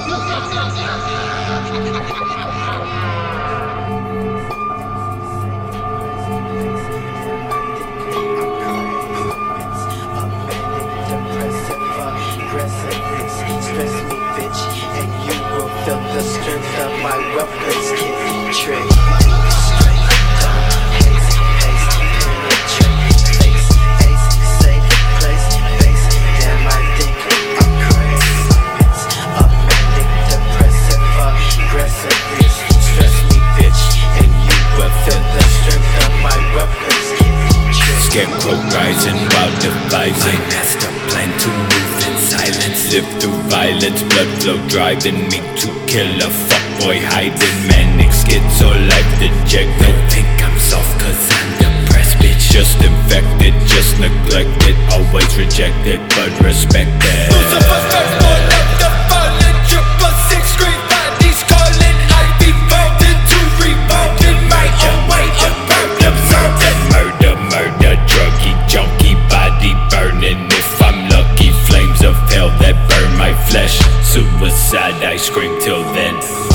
The strength of my weapons can trade. Scarecrow rising while devising my master plan to move in silence. Live through violence, blood flow driving me to kill a fuckboy hiding. Manic schizo life dejected. Don't think I'm soft cause I'm depressed, bitch. Just infected, just neglected. Always rejected but respected. Lucifer's firstborn of the fallen. 666 green bodies calling. I evolved into revolved in my own way. Murder, druggy, junkie, body burning. If I'm lucky, flames of hell that burn my flesh. Suicide, I scream till then.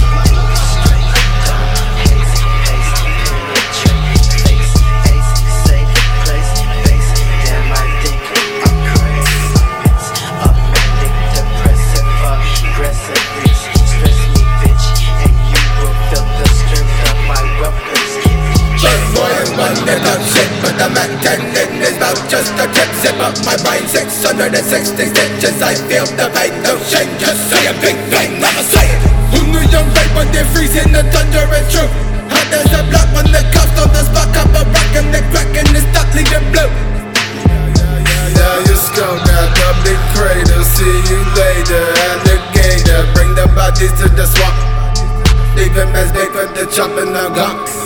But the maintaining is about just a tip. Zip up my brain, 660 stitches. I feel the pain, no shame. Just say a big bang, I'ma say it. Who knew young right when they're freezing the thunder and truth? How there's a block when the cops on the spot, cup a rock and the crack and the stock leaving blue. Yeah, you skunk at the big crater. See you later, alligator. Bring the bodies to the swamp. Leave him as big for the chopping the gonk.